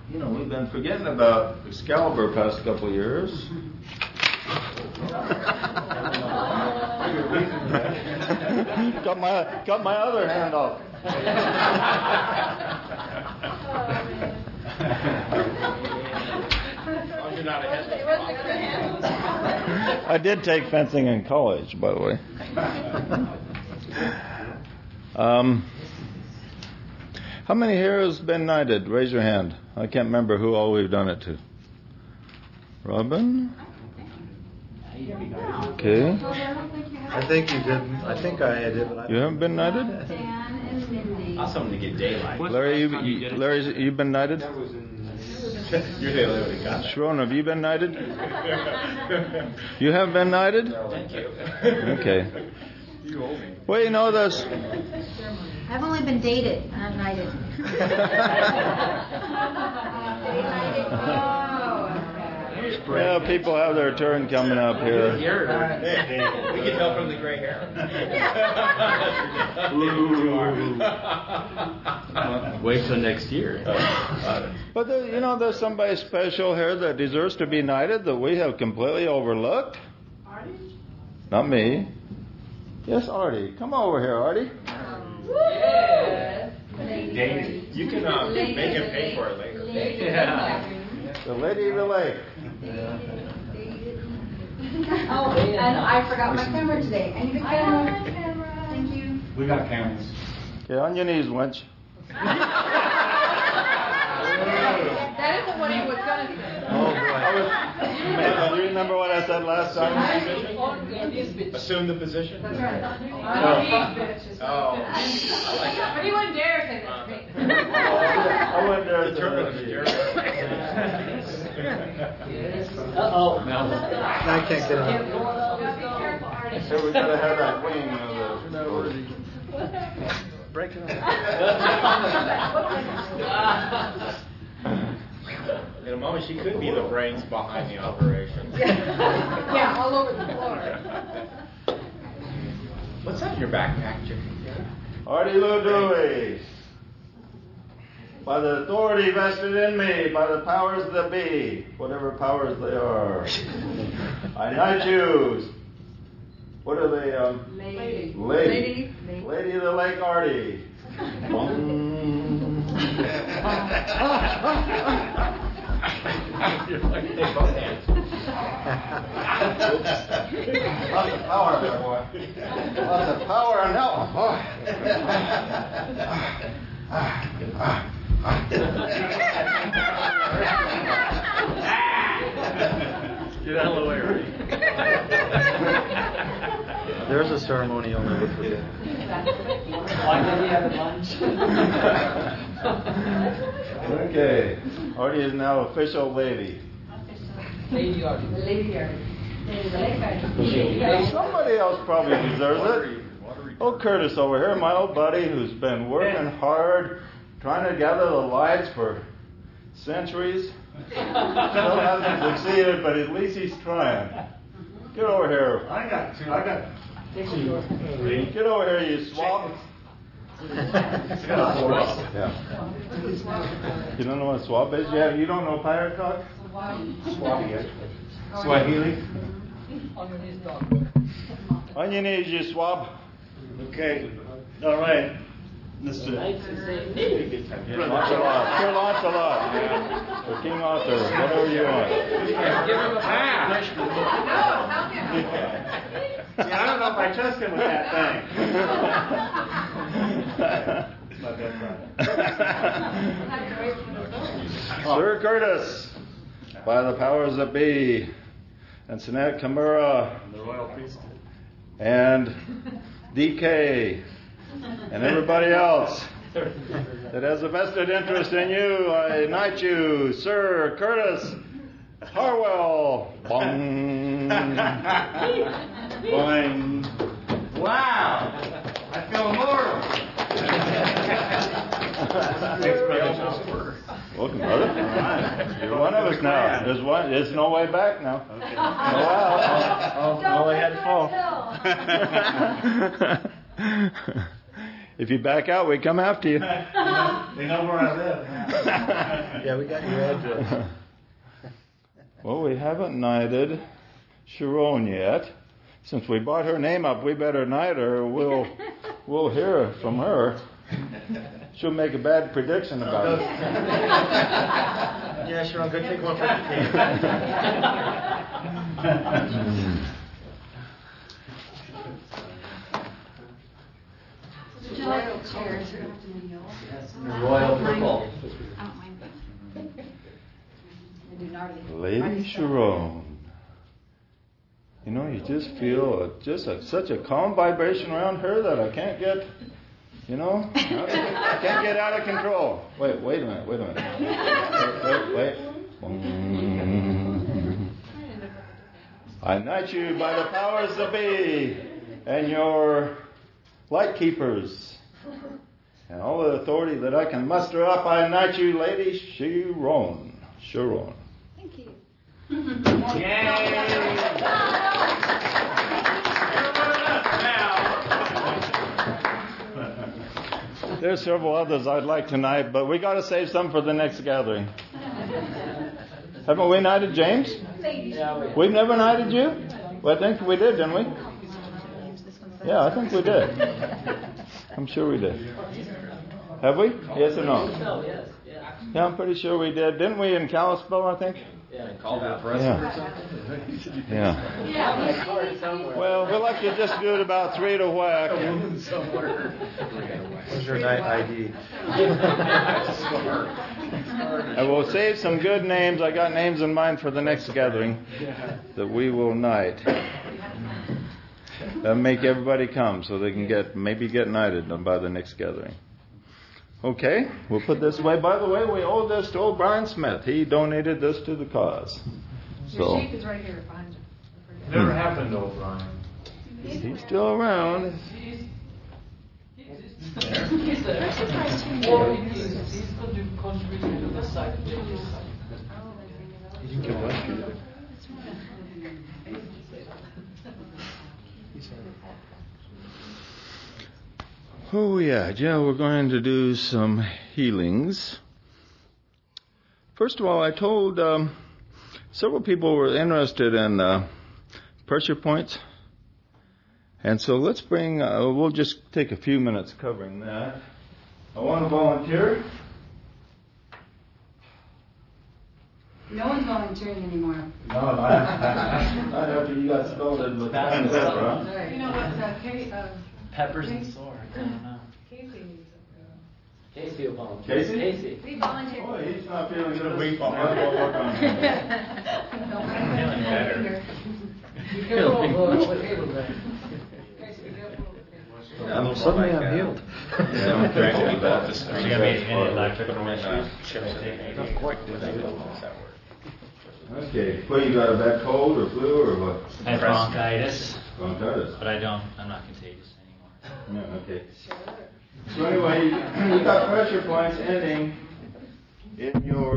we've been forgetting about Excalibur past couple of years. got my other hand off. I did take fencing in college, by the way. How many here has been knighted? Raise your hand. I can't remember who all we've done it to. Robin? Okay. I think you did. I think I did. You haven't been knighted? Dan and Mindy. I saw him to get daylight. Larry, you've been knighted? You're the only one who got Sharon, have you been knighted? You have been knighted? Thank you. Okay. You owe me. Well, you know this. I've only been dated, not knighted. Yeah, people have their turn coming up here. We can tell from the gray hair. Wait till next year. But there's somebody special here that deserves to be knighted that we have completely overlooked. Artie? Not me. Yes, Artie. Come over here, Artie. Yes. Dave, you can make him pay for it later. Yeah. The Lady of the Lake. Oh, and I forgot my camera today. I need a camera. Thank you. We got cameras. Okay, on your knees, wench. That isn't what he was going to say. Oh, boy. Do you remember what I said last time? Assume the position. That's right. Oh. But he wouldn't dare say that to me. I wouldn't dare say that. Uh-oh. No. I can't get it. So we gotta have that wing of the... Break it up. In a moment, she could be the brains behind the operation. Yeah, all over the floor. What's that in your backpack, Jim? Artie Lou Dewey. By the authority vested in me, by the powers that be, whatever powers they are, I knight you. What are they? Lady of the Lake Artie. You're like they both hands. Lots of power there, boy. Lots of power now. Get out of the way, Artie. There's a ceremony you'll never forget. Why did we have lunch? Okay. Artie is now official lady. Lady Artie. Somebody else probably deserves it. Oh, Curtis over here, my old buddy who's been working hard, trying to gather the lights for centuries. Still hasn't succeeded, but at least he's trying. Get over here. I got two. Get over here, you swab. Yeah. You don't know what swab is? You don't know pirate talk? Swahili. On your knees, you swab. Okay. All right. Mr. Lancelot. Or King Arthur. Whatever you want. Give him a pass. See, I don't know if I trust him with that thing. Sir Curtis, by the powers that be, and Sinead Kimura, The royal priesthood. and DK, and everybody else that has a vested interest in you, I knight you, Sir Curtis Harwell. Bong. Boing. Wow. I feel immortal. Welcome, brother. You're one of us now. There's no way back now. Okay. Wow. Oh, I had to fall. If you back out, we come after you. They know where I live. Yeah, we got your address. Well, we haven't knighted Sharon yet. Since we brought her name up, we better knight her. We'll hear from her. She'll make a bad prediction about it. Yeah, Sharon, go take one for Would you like chairs? Royal purple. I don't mind. I do gnarly. Lady Sharon. You know, you just feel such a calm vibration around her that I can't get, I can't get out of control. Wait a minute. Wait. I knight you by the powers that be and your light keepers and all the authority that I can muster up. I knight you, Lady Sharon. Thank you. There's several others I'd like tonight, but we got to save some for the next gathering. Haven't we knighted James? We've never knighted you? Well, I think we did, didn't we? Yeah, I think we did. I'm sure we did. Have we? Yes or no? Yeah, I'm pretty sure we did. Didn't we in Kalispell, I think? Yeah, called out for us. Yeah. Well, we'll have to just do it about 3 to whack. Where's your night ID? And we'll save some good names. I got names in mind for the next gathering that we will knight. That'll make everybody come so they can get knighted by the next gathering. Okay, we'll put this away. By the way, we owe this to old Brian Smith. He donated this to the cause. Your sheep is right here behind you. Never happened, old Brian. He's still around. He's going to contribute to the site. You can watch it. Oh, yeah, we're going to do some healings. First of all, I told several people were interested in pressure points. And so let's we'll just take a few minutes covering that. I want to volunteer. No one's volunteering anymore. No, not after you got scolded with that and that, huh? You know what, Peppers and swords. I don't know. Casey will volunteer. Casey? We volunteer. Boy, he's not feeling good. We'll work on him. Feeling better. Be careful of what Abel does. Suddenly I'm healed. Okay, well, you got a bad cold or flu or what? I have bronchitis, Bronchitis. but I'm not contagious anymore. Yeah, okay. So anyway, you got pressure points ending in your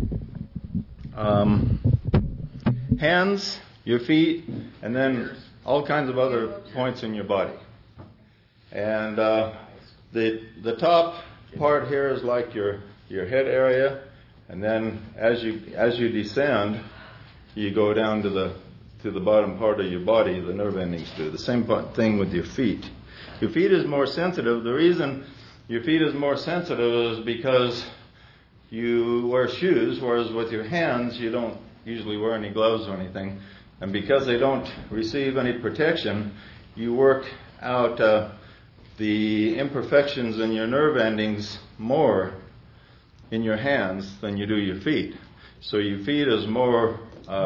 hands, your feet, and then all kinds of other points in your body. And the top part here is like your head area, and then as you descend, you go down to the bottom part of your body. The nerve endings do the same thing with your feet. Your feet is more sensitive. The reason your feet is more sensitive is because you wear shoes, whereas with your hands you don't usually wear any gloves or anything. And because they don't receive any protection, you work out the imperfections in your nerve endings more in your hands than you do your feet. So your feet is more,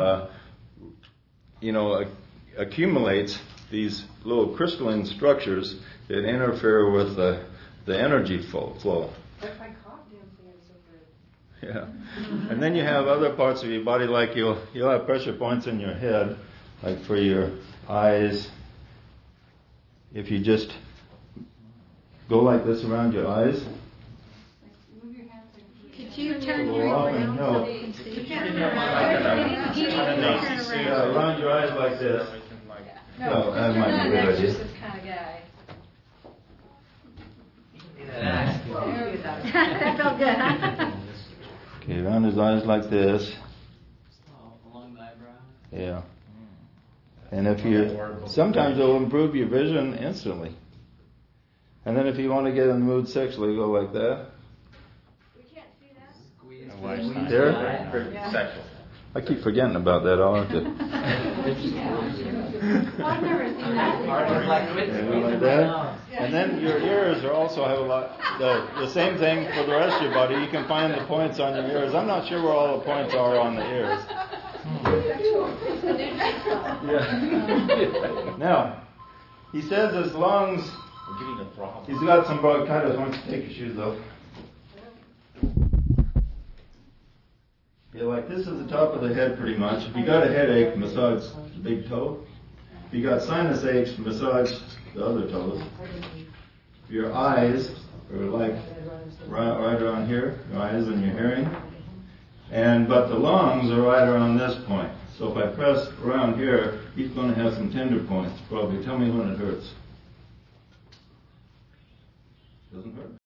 accumulates these little crystalline structures that interfere with the energy flow. If I cough dancing, I'm so good. Yeah. And then you have other parts of your body, like you'll have pressure points in your head, like for your eyes. If you just go like this around your eyes. Move your hands. Could you turn Go your up and around help. so they can see? Yeah, around your eyes like this. No, that might be a good idea. This kind of guy. at that. That felt good, huh? Okay, around his eyes like this. Along the eyebrow. Yeah. And if you, sometimes it'll improve your vision instantly. And then if you want to get in the mood sexually, go like that. We can't see that. Squeeze. My wife's not There? very sexual. I keep forgetting about that. I'll have to. I've never seen that. Yeah, like that. And then your ears are also have a lot. The same thing for the rest of your body. You can find the points on your ears. I'm not sure where all the points are on the ears. Yeah. Now, he says his lungs. We're getting a problem. He's got some bronchitis. Why don't you take your shoes off? Yeah, like this is the top of the head pretty much. If you got a headache, massage the big toe. If you got sinus aches, massage the other toes. Your eyes are like right around here, your eyes and your hearing. But the lungs are right around this point. So if I press around here, he's going to have some tender points probably. Tell me when it hurts. Doesn't hurt?